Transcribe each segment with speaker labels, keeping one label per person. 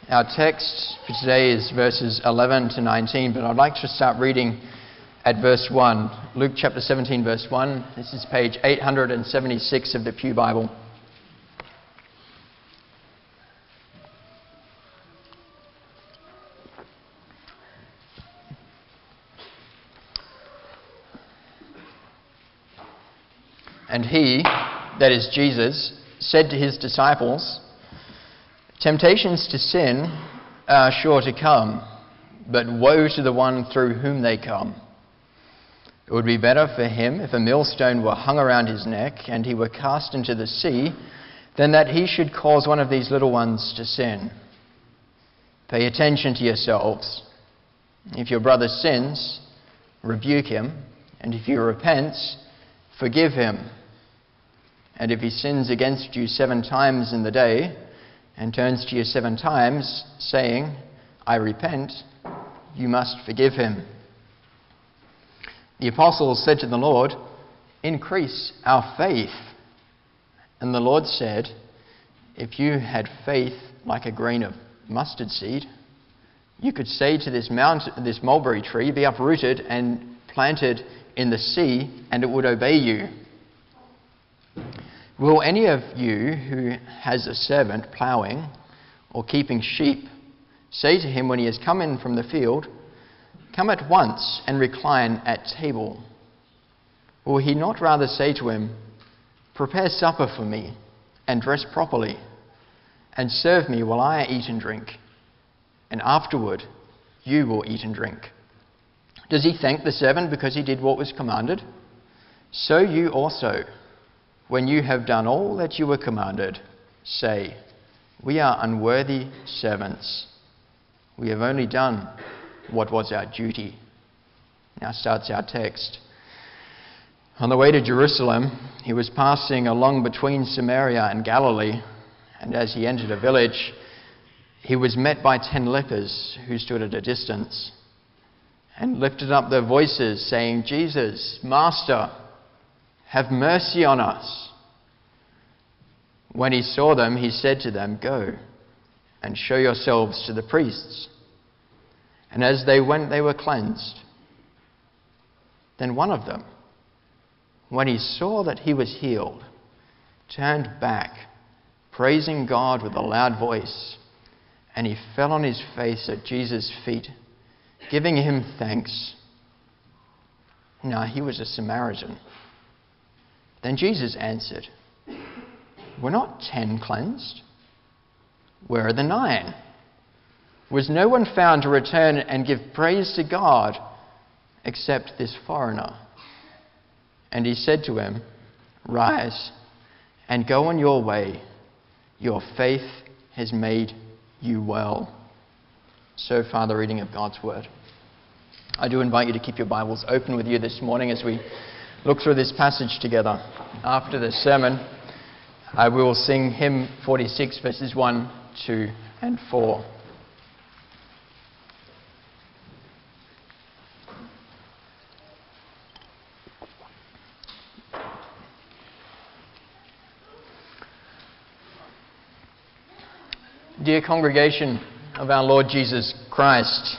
Speaker 1: Our text for today is verses 11 to 19, but I'd like to start reading at verse 1. Luke chapter 17, verse 1. This is page 876 of the Pew Bible. And he, that is Jesus, said to his disciples, "Temptations to sin are sure to come, but woe to the one through whom they come. It would be better for him if a millstone were hung around his neck and he were cast into the sea, than that he should cause one of these little ones to sin. Pay attention to yourselves. If your brother sins, rebuke him, and if he repents, forgive him. And if he sins against you 7 times in the day, and turns to you 7 times, saying, 'I repent,' you must forgive him." The apostles said to the Lord, "Increase our faith." And the Lord said, "If you had faith like a grain of mustard seed, you could say to this mulberry tree, 'Be uprooted and planted in the sea,' and it would obey you. Will any of you who has a servant ploughing or keeping sheep say to him when he has come in from the field, 'Come at once and recline at table'? Will he not rather say to him, 'Prepare supper for me and dress properly, and serve me while I eat and drink, and afterward you will eat and drink'? Does he thank the servant because he did what was commanded? So you also, when you have done all that you were commanded, say, 'We are unworthy servants. We have only done what was our duty.'" Now starts our text. On the way to Jerusalem, he was passing along between Samaria and Galilee, and as he entered a village, he was met by 10 lepers who stood at a distance and lifted up their voices, saying, "Jesus, Master, have mercy on us." When he saw them, he said to them, "Go and show yourselves to the priests." And as they went, they were cleansed. Then one of them, when he saw that he was healed, turned back, praising God with a loud voice, and he fell on his face at Jesus' feet, giving him thanks. Now he was a Samaritan. Then Jesus answered, "Were not 10 cleansed? Where are the 9? Was no one found to return and give praise to God except this foreigner?" And he said to him, "Rise and go on your way. Your faith has made you well." So far, the reading of God's word. I do invite you to keep your Bibles open with you this morning as we look through this passage together. After the sermon, we will sing hymn 46, verses 1, 2, and 4. Dear congregation of our Lord Jesus Christ,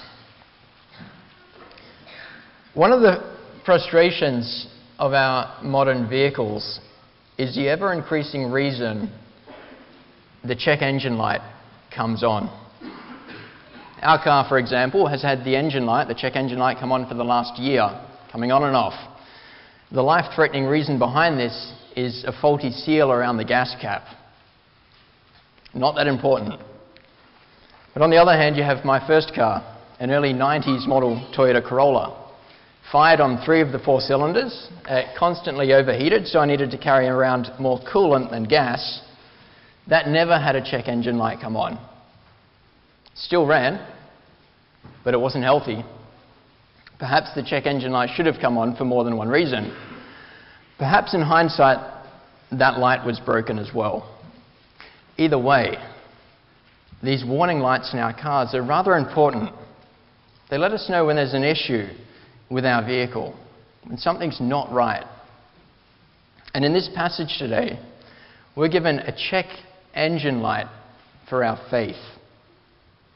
Speaker 1: one of the frustrations of our modern vehicles is the ever-increasing reason the check engine light comes on. Our car, for example, has had the check engine light come on for the last year, coming on and off. The life-threatening reason behind this is a faulty seal around the gas cap. Not that important. But on the other hand, you have my first car, an early 90s model Toyota Corolla. Fired on 3 of the 4 cylinders, constantly overheated, so I needed to carry around more coolant than gas. That never had a check engine light come on. Still ran, but it wasn't healthy. Perhaps the check engine light should have come on for more than one reason. Perhaps in hindsight, that light was broken as well. Either way, these warning lights in our cars are rather important. They let us know when there's an issue with our vehicle, when something's not right. And in this passage today, we're given a check engine light for our faith.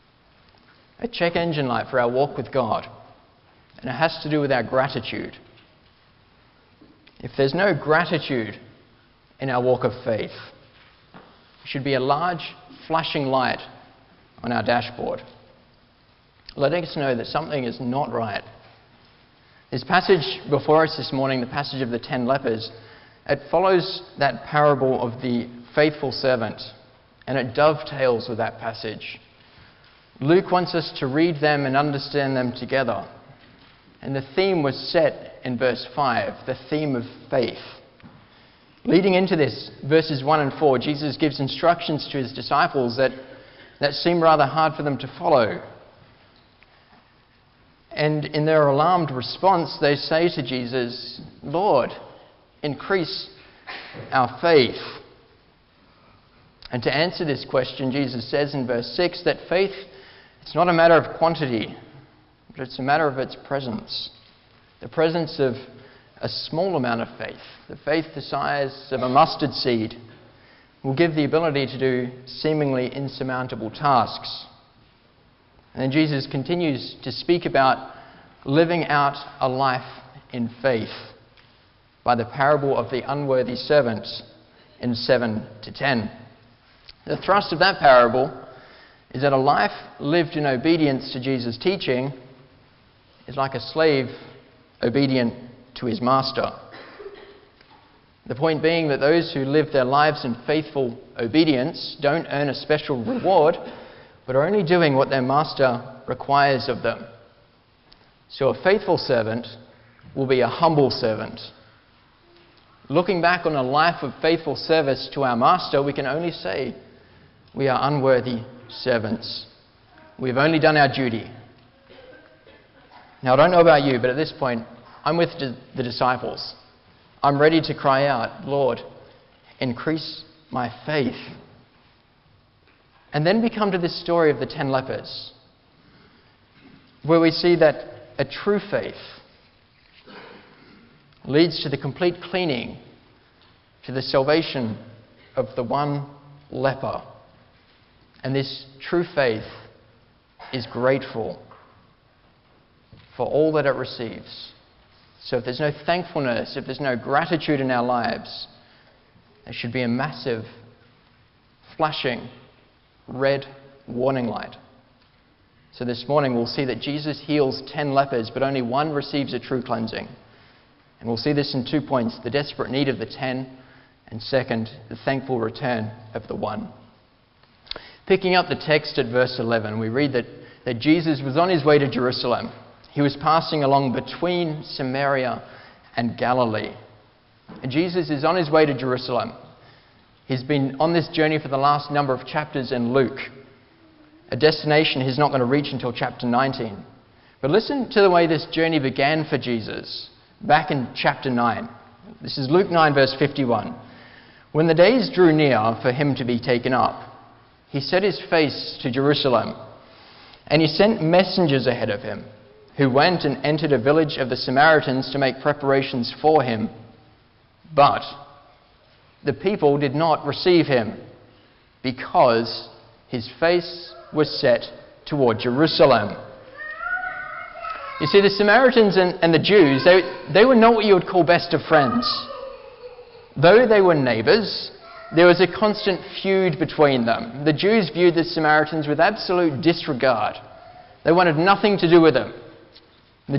Speaker 1: a check engine light for our walk with God. And it has to do with our gratitude. If there's no gratitude in our walk of faith, it should be a large flashing light on our dashboard, letting us know that something is not right. This passage before us this morning, the passage of the 10 lepers, it follows that parable of the faithful servant, and it dovetails with that passage. Luke wants us to read them and understand them together. And the theme was set in verse 5, the theme of faith. Leading into this, verses 1 and 4, Jesus gives instructions to his disciples that seem rather hard for them to follow. And in their alarmed response, they say to Jesus, "Lord, increase our faith." And to answer this question, Jesus says in verse 6 that faith, it's not a matter of quantity, but it's a matter of its presence. The presence of a small amount of faith, the faith the size of a mustard seed, will give the ability to do seemingly insurmountable tasks. And then Jesus continues to speak about living out a life in faith by the parable of the unworthy servant in 7 to 10. The thrust of that parable is that a life lived in obedience to Jesus' teaching is like a slave obedient to his master. The point being that those who live their lives in faithful obedience don't earn a special reward, but are only doing what their master requires of them. So a faithful servant will be a humble servant. Looking back on a life of faithful service to our master, we can only say we are unworthy servants. We've only done our duty. Now, I don't know about you, but at this point, I'm with the disciples. I'm ready to cry out, "Lord, increase my faith." And then we come to this story of the 10 lepers, where we see that a true faith leads to the complete cleaning, to the salvation of the one leper. And this true faith is grateful for all that it receives. So if there's no thankfulness, if there's no gratitude in our lives, there should be a massive, flashing, red warning light. So this morning we'll see that Jesus heals 10 lepers, but only one receives a true cleansing. And we'll see this in 2 points: the desperate need of the 10, and second, the thankful return of the one. Picking up the text at verse 11, we read that Jesus was on his way to Jerusalem. He was passing along between Samaria and Galilee. And Jesus is on his way to Jerusalem. He's been on this journey for the last number of chapters in Luke, a destination he's not going to reach until chapter 19. But listen to the way this journey began for Jesus back in chapter 9. This is Luke 9, verse 51. When the days drew near for him to be taken up, he set his face to Jerusalem, and he sent messengers ahead of him, who went and entered a village of the Samaritans to make preparations for him. But the people did not receive him, because his face was set toward Jerusalem. You see, the Samaritans and the Jews, they were not what you would call best of friends. Though they were neighbours, there was a constant feud between them. The Jews viewed the Samaritans with absolute disregard. They wanted nothing to do with them. The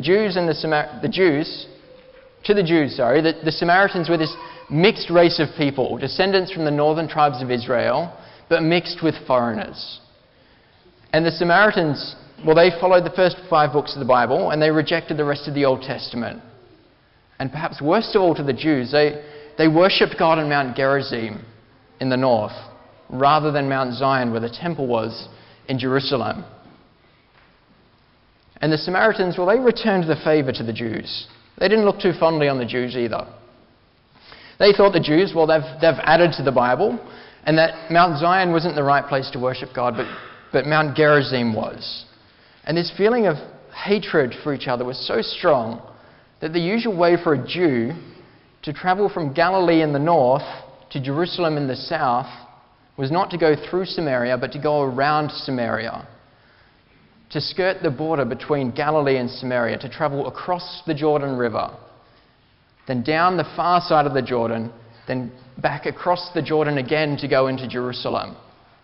Speaker 1: Samaritans were this mixed race of people, descendants from the northern tribes of Israel, but mixed with foreigners. And the Samaritans, well, they followed the first 5 books of the Bible, and they rejected the rest of the Old Testament. And perhaps worst of all to the Jews, they worshipped God on Mount Gerizim in the north, rather than Mount Zion, where the temple was in Jerusalem. And the Samaritans, well, they returned the favour to the Jews. They didn't look too fondly on the Jews either. They thought the Jews, well, they've added to the Bible, and that Mount Zion wasn't the right place to worship God, but Mount Gerizim was. And this feeling of hatred for each other was so strong that the usual way for a Jew to travel from Galilee in the north to Jerusalem in the south was not to go through Samaria, but to go around Samaria, to skirt the border between Galilee and Samaria, to travel across the Jordan River, then down the far side of the Jordan, then back across the Jordan again to go into Jerusalem.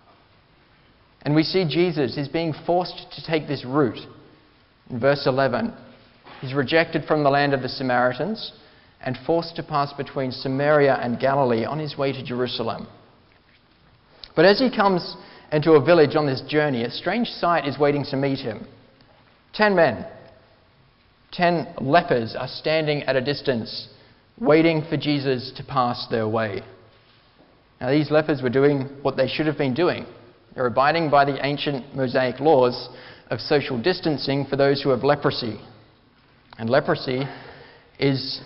Speaker 1: And we see Jesus is being forced to take this route. In verse 11, he's rejected from the land of the Samaritans and forced to pass between Samaria and Galilee on his way to Jerusalem. But as he comes into a village on this journey, a strange sight is waiting to meet him. 10 men, 10 lepers are standing at a distance, waiting for Jesus to pass their way. Now, these lepers were doing what they should have been doing. They're abiding by the ancient Mosaic laws of social distancing for those who have leprosy. And leprosy is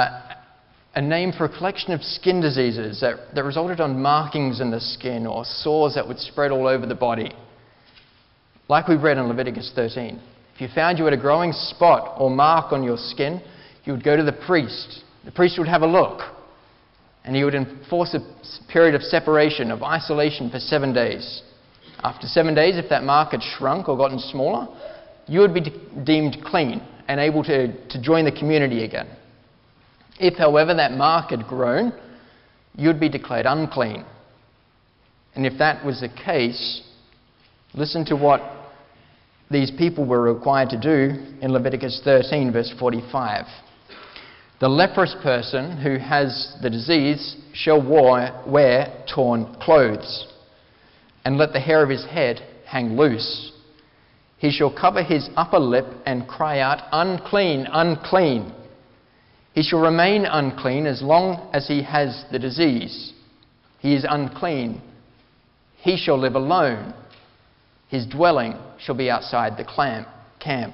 Speaker 1: a name for a collection of skin diseases that resulted on markings in the skin or sores that would spread all over the body. Like we've read in Leviticus 13. If you found you had a growing spot or mark on your skin, you would go to the priest. The priest would have a look, and he would enforce a period of separation, of isolation for 7 days. After 7 days, if that mark had shrunk or gotten smaller, you would be deemed clean and able to join the community again. If, however, that mark had grown, you would be declared unclean. And if that was the case, listen to what these people were required to do in Leviticus 13, verse 45. The leprous person who has the disease shall wear torn clothes, and let the hair of his head hang loose. He shall cover his upper lip and cry out, "Unclean, unclean." He shall remain unclean as long as he has the disease. He is unclean. He shall live alone. His dwelling shall be outside the camp.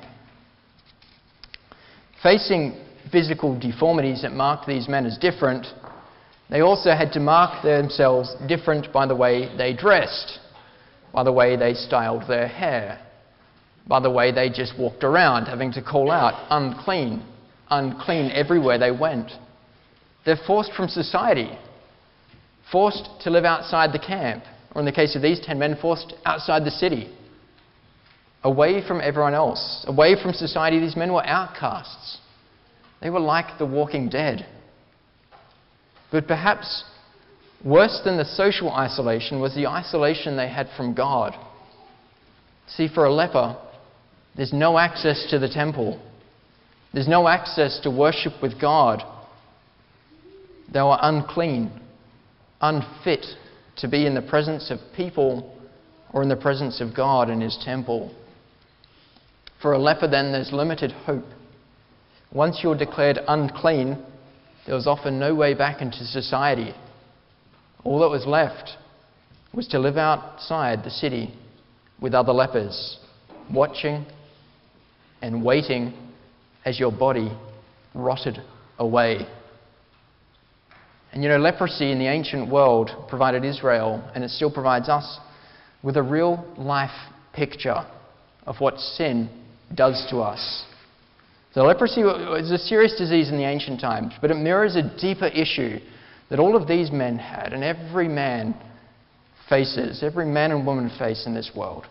Speaker 1: Facing physical deformities that marked these men as different, they also had to mark themselves different by the way they dressed, by the way they styled their hair, by the way they just walked around, having to call out, "Unclean, unclean," everywhere they went. They're forced from society, forced to live outside the camp, or in the case of these 10 men, forced outside the city, away from everyone else, away from society. These men were outcasts. They were like the walking dead. But perhaps worse than the social isolation was the isolation they had from God. See, for a leper, there's no access to the temple. There's no access to worship with God. They were unclean, unfit to be in the presence of people or in the presence of God in his temple. For a leper, then, there's limited hope. Once you're declared unclean, there was often no way back into society. All that was left was to live outside the city with other lepers, watching and waiting as your body rotted away. And leprosy in the ancient world provided Israel, and it still provides us, with a real life picture of what sin does to us. So leprosy was a serious disease in the ancient times, but it mirrors a deeper issue that all of these men had, and every man faces, every man and woman face in this world.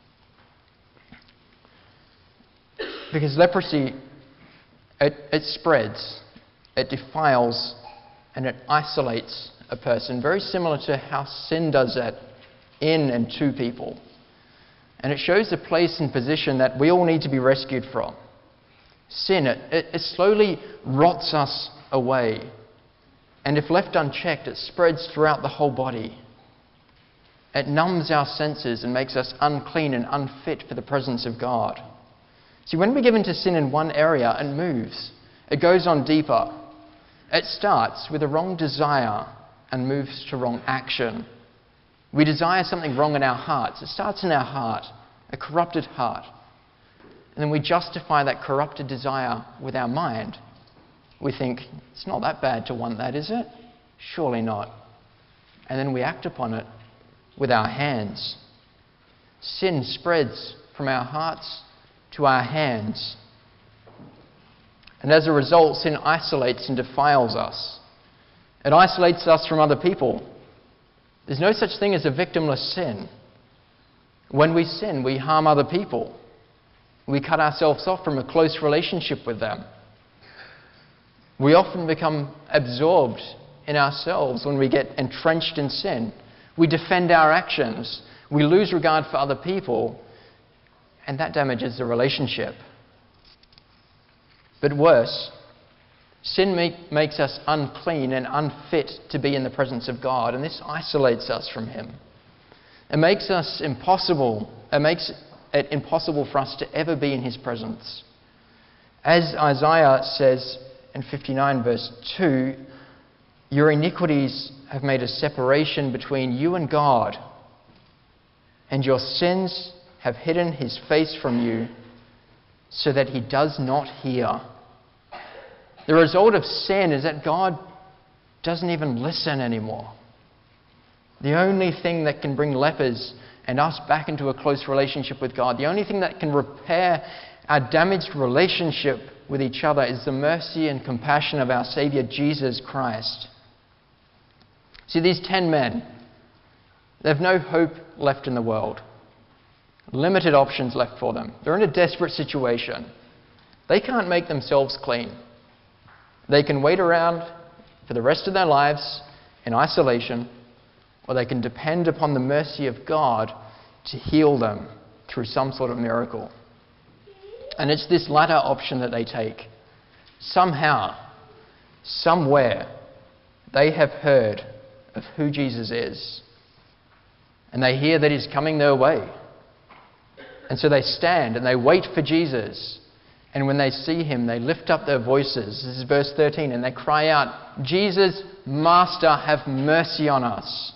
Speaker 1: Because leprosy, it spreads, it defiles, and it isolates a person, very similar to how sin does that in and to people. And it shows the place and position that we all need to be rescued from. Sin, it slowly rots us away. And if left unchecked, it spreads throughout the whole body. It numbs our senses and makes us unclean and unfit for the presence of God. See, when we give into sin in one area, it moves. It goes on deeper. It starts with a wrong desire and moves to wrong action. We desire something wrong in our hearts. It starts in our heart, a corrupted heart. And then we justify that corrupted desire with our mind. We think, it's not that bad to want that, is it? Surely not. And then we act upon it with our hands. Sin spreads from our hearts to our hands. And as a result, sin isolates and defiles us. It isolates us from other people. There's no such thing as a victimless sin. When we sin, we harm other people. We cut ourselves off from a close relationship with them. We often become absorbed in ourselves when we get entrenched in sin. We defend our actions. We lose regard for other people, and that damages the relationship. But worse, sin makes us unclean and unfit to be in the presence of God, and this isolates us from Him. It makes it impossible for us to ever be in His presence. As Isaiah says in 59 verse 2, your iniquities have made a separation between you and God, and your sins have hidden His face from you so that He does not hear. The result of sin is that God doesn't even listen anymore. The only thing that can bring lepers and us back into a close relationship with God, the only thing that can repair our damaged relationship with each other is the mercy and compassion of our Saviour Jesus Christ. See, these 10 men, they have no hope left in the world. Limited options left for them. They're in a desperate situation. They can't make themselves clean. They can wait around for the rest of their lives in isolation, or they can depend upon the mercy of God to heal them through some sort of miracle. And it's this latter option that they take. Somehow, somewhere, they have heard of who Jesus is. And they hear that He's coming their way. And so they stand and they wait for Jesus. And when they see Him, they lift up their voices. This is verse 13. And they cry out, Jesus, Master, have mercy on us.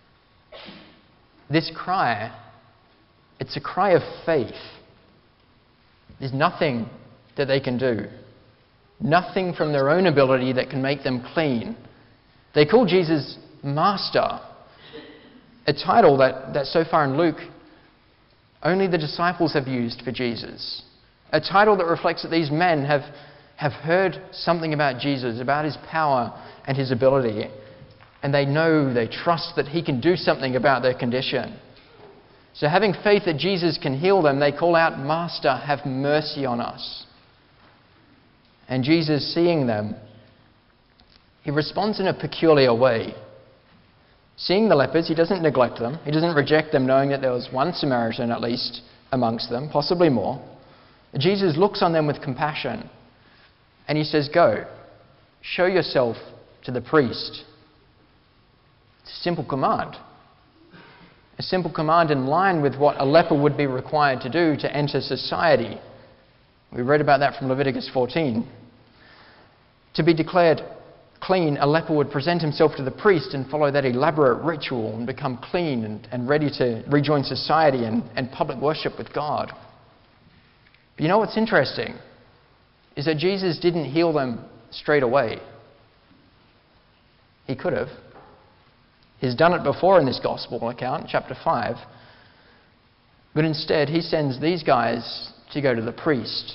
Speaker 1: This cry, it's a cry of faith. There's nothing that they can do. Nothing from their own ability that can make them clean. They call Jesus Master, a title that so far in Luke only the disciples have used for Jesus. A title that reflects that these men have heard something about Jesus, about His power and His ability, and they trust that He can do something about their condition. So having faith that Jesus can heal them, they call out, Master, have mercy on us. And Jesus, seeing them, He responds in a peculiar way. Seeing the lepers, He doesn't neglect them. He doesn't reject them, knowing that there was one Samaritan at least amongst them, possibly more. Jesus looks on them with compassion, and He says, go, show yourself to the priest. It's a simple command. A simple command in line with what a leper would be required to do to enter society. We read about that from Leviticus 14. To be declared clean, a leper would present himself to the priest and follow that elaborate ritual and become clean and ready to rejoin society and public worship with God. But you know what's interesting? Is that Jesus didn't heal them straight away. He could have. He's done it before in this gospel account, chapter 5. But instead, He sends these guys to go to the priest,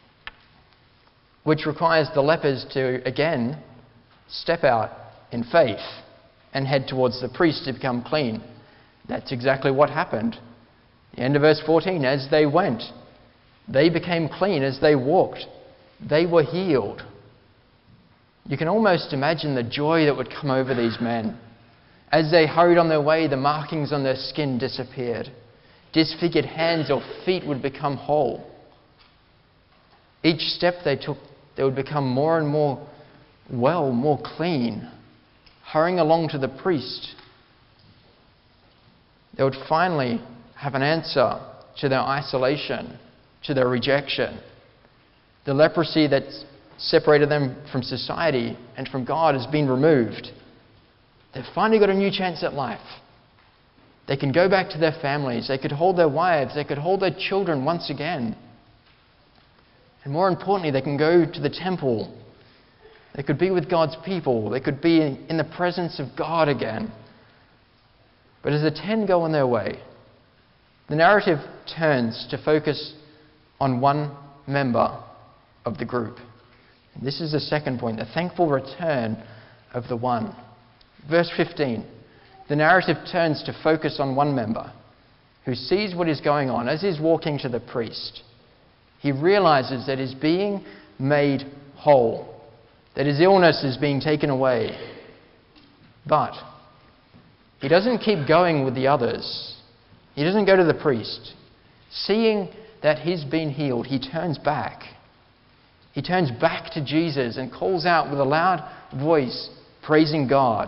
Speaker 1: which requires the lepers to, again, step out in faith and head towards the priest to become clean. That's exactly what happened. The end of verse 14, as they went, they became clean. As they walked, they were healed. You can almost imagine the joy that would come over these men. As they hurried on their way, the markings on their skin disappeared. Disfigured hands or feet would become whole. Each step they took, they would become more and more well, more clean, hurrying along to the priest. They would finally have an answer to their isolation, to their rejection. The leprosy that separated them from society and from God has been removed. They've finally got a new chance at life. They can go back to their families. They could hold their wives. They could hold their children once again. And more importantly, they can go to the temple. They could be with God's people. They could be in the presence of God again. But as the 10 go on their way, the narrative turns to focus on one member of the group. And this is the second point, the thankful return of the one. Verse 15, the narrative turns to focus on one member who sees what is going on as he's walking to the priest. He realizes that he's being made whole, that his illness is being taken away. But he doesn't keep going with the others. He doesn't go to the priest. Seeing that he's been healed, he turns back. He turns back to Jesus and calls out with a loud voice, praising God.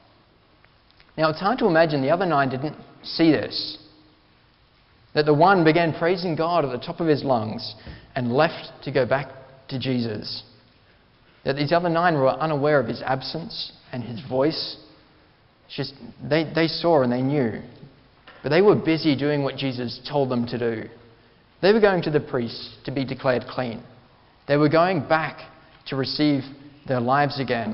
Speaker 1: Now, it's hard to imagine the other 9 didn't see this. That the one began praising God at the top of his lungs and left to go back to Jesus. That these other 9 were unaware of his absence and his voice. It's just, they saw and they knew. But they were busy doing what Jesus told them to do. They were going to the priest to be declared clean. They were going back to receive their lives again.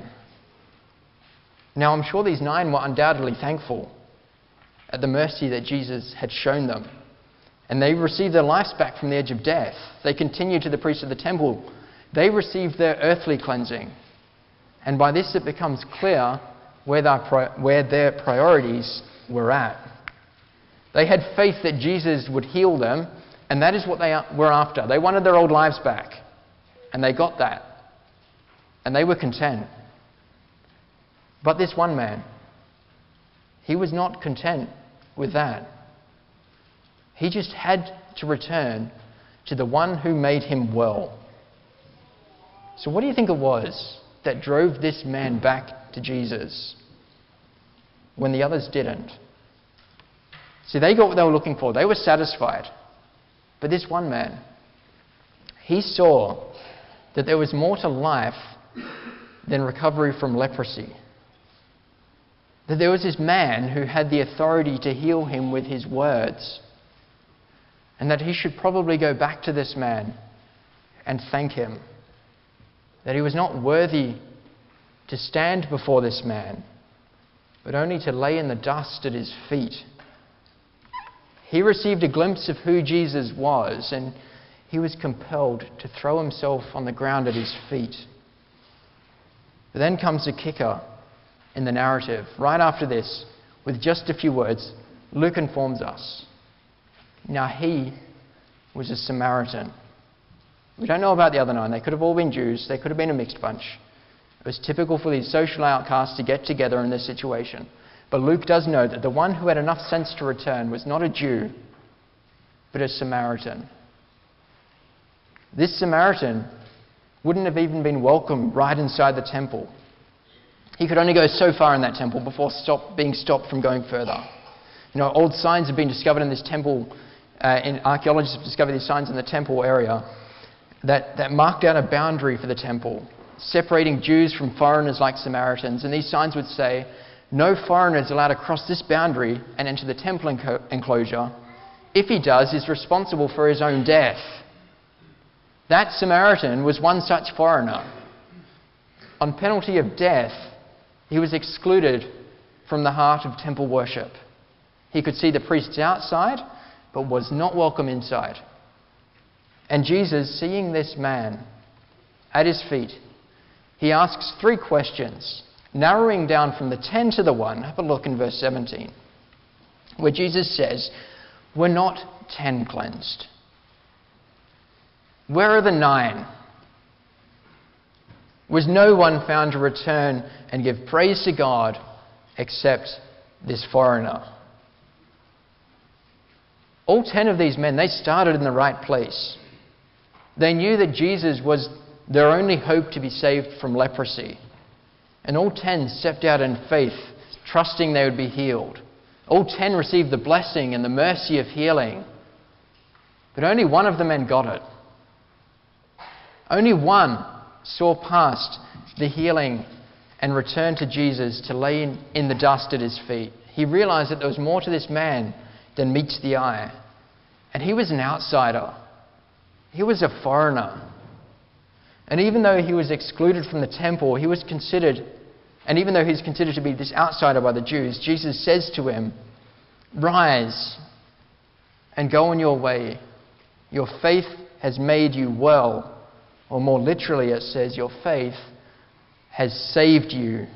Speaker 1: Now, I'm sure these 9 were undoubtedly thankful at the mercy that Jesus had shown them. And they received their lives back from the edge of death. They continued to the priest of the temple. They received their earthly cleansing. And by this it becomes clear where their priorities were at. They had faith that Jesus would heal them, and that is what they were after. They wanted their old lives back, and they got that. And they were content. But this one man, he was not content with that. He just had to return to the one who made him well. So what do you think it was that drove this man back to Jesus when the others didn't? See, they got what they were looking for. They were satisfied. But this one man, he saw that there was more to life than recovery from leprosy. That there was this man who had the authority to heal him with his words. And that he should probably go back to this man and thank him. That he was not worthy to stand before this man, but only to lay in the dust at his feet. He received a glimpse of who Jesus was, and he was compelled to throw himself on the ground at his feet. But then comes the kicker in the narrative. Right after this, with just a few words, Luke informs us. Now he was a Samaritan. We don't know about the other 9. They could have all been Jews. They could have been a mixed bunch. It was typical for these social outcasts to get together in this situation. But Luke does know that the one who had enough sense to return was not a Jew, but a Samaritan. This Samaritan wouldn't have even been welcome right inside the temple. He could only go so far in that temple before being stopped from going further. You know, old signs have been discovered in this temple. Archaeologists have discovered these signs in the temple area that marked out a boundary for the temple, separating Jews from foreigners like Samaritans. And these signs would say, no foreigner is allowed to cross this boundary and enter the temple enclosure. If he does, he's responsible for his own death. That Samaritan was one such foreigner. On penalty of death, he was excluded from the heart of temple worship. He could see the priests outside, but was not welcome inside. And Jesus, seeing this man at his feet, he asks 3 questions, narrowing down from the 10 to the 1. Have a look in verse 17, where Jesus says, "Were not 10 cleansed? Where are the 9? Was no one found to return and give praise to God except this foreigner?" All 10 of these men, they started in the right place. They knew that Jesus was their only hope to be saved from leprosy. And all 10 stepped out in faith, trusting they would be healed. All 10 received the blessing and the mercy of healing. But only one of the men got it. Only one saw past the healing and returned to Jesus to lay in the dust at his feet. He realized that there was more to this man than meets the eye. And he was an outsider. He was a foreigner. And even though he was excluded from the temple, he was considered, and even though he's considered to be this outsider by the Jews, Jesus says to him, "Rise and go on your way. Your faith has made you well." Or more literally it says, your faith has saved you.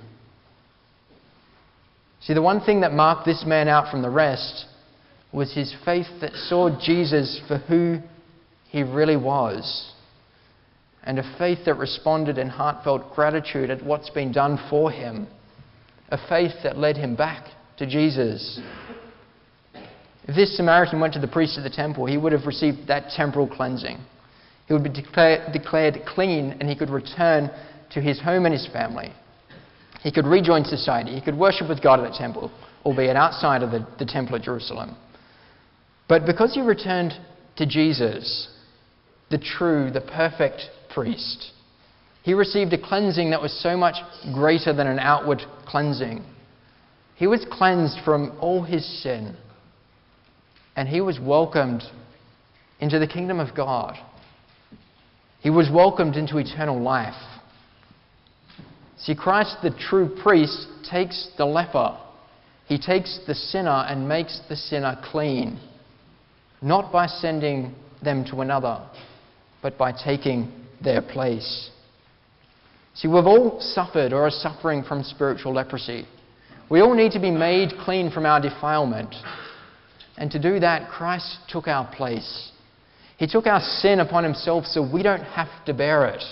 Speaker 1: See, the one thing that marked this man out from the rest was his faith that saw Jesus for who he really was, and a faith that responded in heartfelt gratitude at what's been done for him, a faith that led him back to Jesus. If this Samaritan went to the priest at the temple, he would have received that temporal cleansing. He would be declared clean, and he could return to his home and his family. He could rejoin society. He could worship with God at the temple, albeit outside of the temple at Jerusalem. But because he returned to Jesus, the true, the perfect priest, he received a cleansing that was so much greater than an outward cleansing. He was cleansed from all his sin, and he was welcomed into the kingdom of God. He was welcomed into eternal life. See, Christ, the true priest, takes the leper. He takes the sinner and makes the sinner clean, not by sending them to another, but by taking their place. See, we've all suffered or are suffering from spiritual leprosy. We all need to be made clean from our defilement. And to do that, Christ took our place. He took our sin upon himself so we don't have to bear it.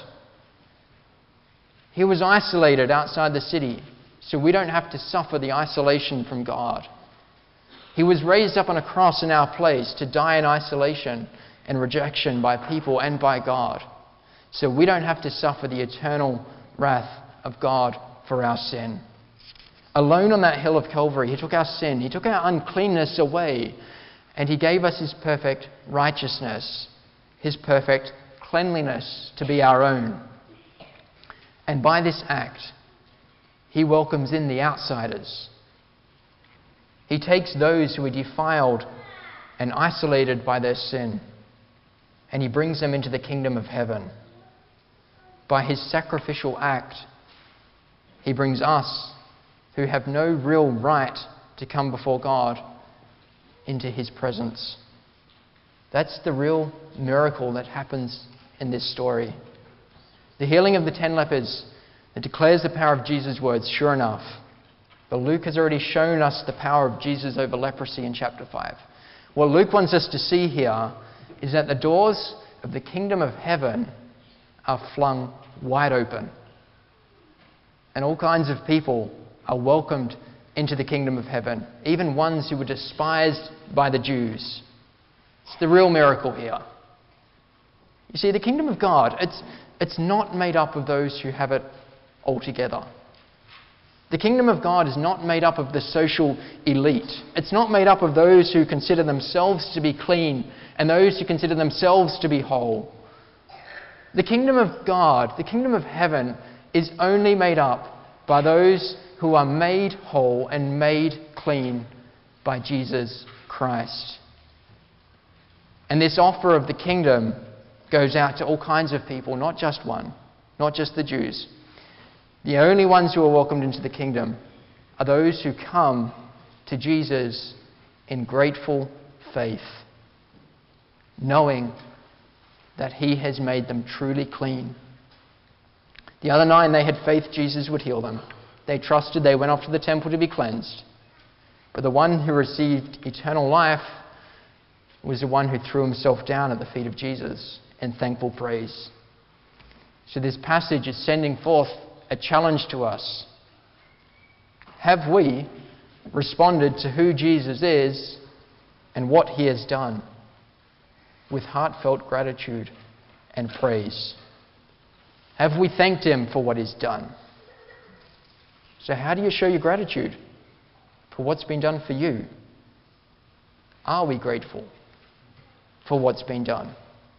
Speaker 1: He was isolated outside the city so we don't have to suffer the isolation from God. He was raised up on a cross in our place to die in isolation and rejection by people and by God, so we don't have to suffer the eternal wrath of God for our sin. Alone on that hill of Calvary, he took our sin, he took our uncleanness away, and he gave us his perfect righteousness, his perfect cleanliness to be our own. And by this act, he welcomes in the outsiders. He takes those who are defiled and isolated by their sin, and he brings them into the kingdom of heaven. By his sacrificial act, he brings us, who have no real right to come before God, into his presence. That's the real miracle that happens in this story. The healing of the 10 lepers that declares the power of Jesus' words, sure enough. But Luke has already shown us the power of Jesus over leprosy in chapter 5. What Luke wants us to see here is that the doors of the kingdom of heaven are flung wide open. And all kinds of people are welcomed into the kingdom of heaven, even ones who were despised by the Jews. It's the real miracle here. You see, the kingdom of God, it's not made up of those who have it all together. The kingdom of God is not made up of the social elite. It's not made up of those who consider themselves to be clean and those who consider themselves to be whole. The kingdom of God, the kingdom of heaven, is only made up by those who are made whole and made clean by Jesus Christ. And this offer of the kingdom goes out to all kinds of people, not just one, not just the Jews. The only ones who are welcomed into the kingdom are those who come to Jesus in grateful faith, knowing that he has made them truly clean. The other 9, they had faith Jesus would heal them. They trusted, they went off to the temple to be cleansed. But the one who received eternal life was the one who threw himself down at the feet of Jesus in thankful praise. So this passage is sending forth a challenge to us. Have we responded to who Jesus is and what he has done with heartfelt gratitude and praise? Have we thanked him for what he's done? So how do you show your gratitude for what's been done for you? Are we grateful for what's been done?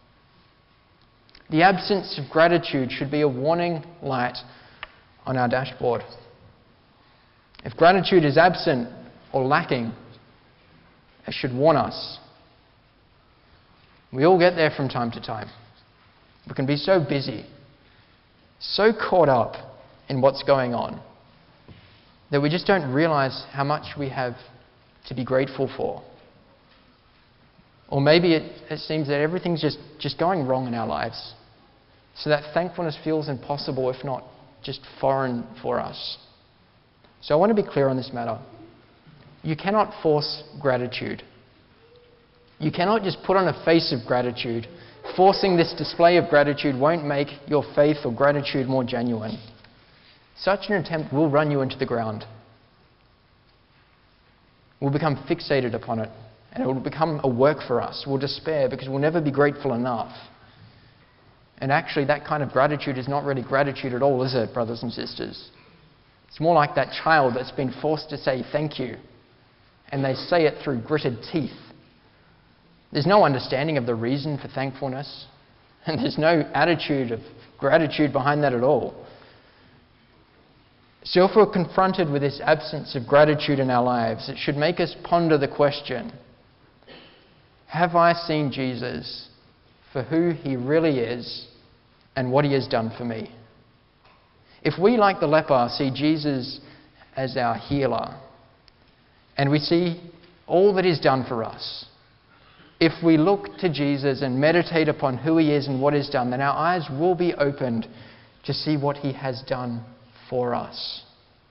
Speaker 1: The absence of gratitude should be a warning light on our dashboard. If gratitude is absent or lacking, it should warn us. We all get there from time to time. We can be so busy, so caught up in what's going on, that we just don't realize how much we have to be grateful for. Or maybe it seems that everything's just going wrong in our lives, so that thankfulness feels impossible, if not just foreign for us. So I want to be clear on this matter. You cannot force gratitude. You cannot just put on a face of gratitude Forcing this display of gratitude won't make your faith or gratitude more genuine. Such an attempt will run you into the ground. We'll become fixated upon it, and it will become a work for us. We'll despair because we'll never be grateful enough. And actually, that kind of gratitude is not really gratitude at all, is it, brothers and sisters? It's more like that child that's been forced to say thank you, and they say it through gritted teeth. There's no understanding of the reason for thankfulness, and there's no attitude of gratitude behind that at all. So if we're confronted with this absence of gratitude in our lives, it should make us ponder the question, have I seen Jesus for who he really is and what he has done for me? If we, like the leper, see Jesus as our healer, and we see all that he's done for us, if we look to Jesus and meditate upon who he is and what he's done, then our eyes will be opened to see what he has done for us.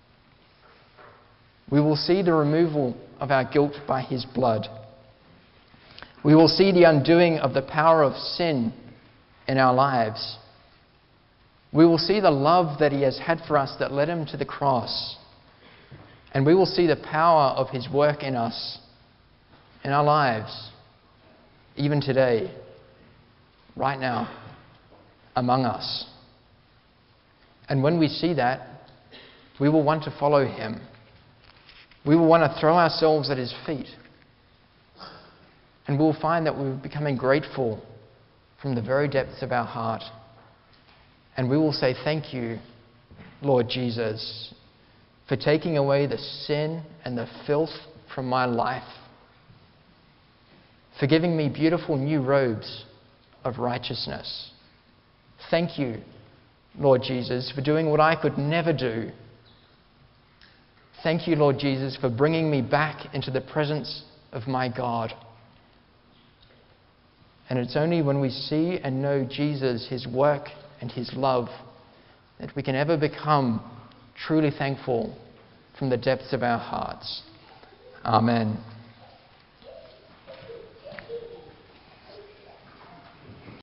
Speaker 1: We will see the removal of our guilt by his blood. We will see the undoing of the power of sin in our lives. We will see the love that he has had for us that led him to the cross. And we will see the power of his work in us, in our lives, even today, right now, among us. And when we see that, we will want to follow him. We will want to throw ourselves at his feet. And we'll find that we're becoming grateful from the very depths of our heart. And we will say, thank you, Lord Jesus, for taking away the sin and the filth from my life, for giving me beautiful new robes of righteousness. Thank you, Lord Jesus, for doing what I could never do. Thank you, Lord Jesus, for bringing me back into the presence of my God. And it's only when we see and know Jesus, his work and his love, that we can ever become truly thankful from the depths of our hearts. Amen.